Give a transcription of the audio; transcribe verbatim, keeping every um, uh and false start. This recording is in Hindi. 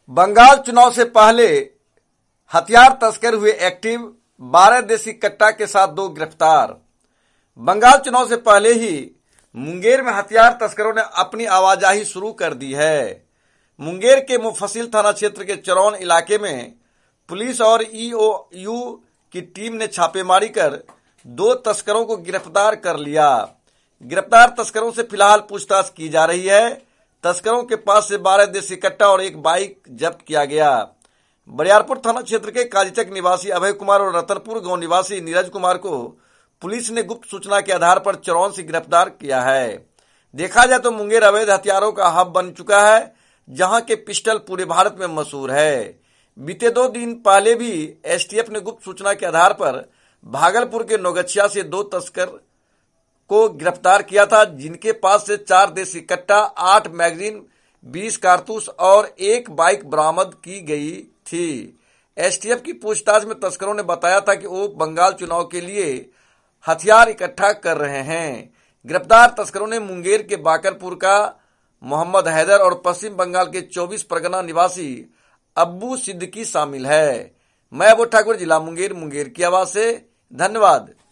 बंगाल चुनाव से पहले हथियार तस्कर हुए एक्टिव, बारह देसी कट्टा के साथ दो गिरफ्तार। बंगाल चुनाव से पहले ही मुंगेर में हथियार तस्करों ने अपनी आवाजाही शुरू कर दी है। मुंगेर के मुफस्सिल थाना क्षेत्र के चरौन इलाके में पुलिस और ई ओ यू की टीम ने छापेमारी कर दो तस्करों को गिरफ्तार कर लिया। गिरफ्तार तस्करों से फिलहाल पूछताछ की जा रही है। तस्करों के पास से बारह देसी कट्टा और एक बाइक जब्त किया गया। बरियारपुर थाना क्षेत्र के काजीचक निवासी अभय कुमार और रतनपुर गांव निवासी नीरज कुमार को पुलिस ने गुप्त सूचना के आधार पर चरौन से गिरफ्तार किया है। देखा जाए तो मुंगेर अवैध हथियारों का हब बन चुका है, जहां के पिस्टल पूरे भारत में मशहूर है। बीते दो दिन पहले भी एस टी एफ ने गुप्त सूचना के आधार पर भागलपुर के नौगछिया से दो तस्कर को गिरफ्तार किया था, जिनके पास से चार देसी कट्टा, आठ मैगजीन, बीस कारतूस और एक बाइक बरामद की गई थी। एस टी एफ की पूछताछ में तस्करों ने बताया था कि वो बंगाल चुनाव के लिए हथियार इकट्ठा कर रहे हैं। गिरफ्तार तस्करों ने मुंगेर के बाकरपुर का मोहम्मद हैदर और पश्चिम बंगाल के चौबीस परगना निवासी अब्बू सिद्दीकी शामिल है। मैं अबू ठाकुर, जिला मुंगेर, मुंगेर की आवाज से। धन्यवाद।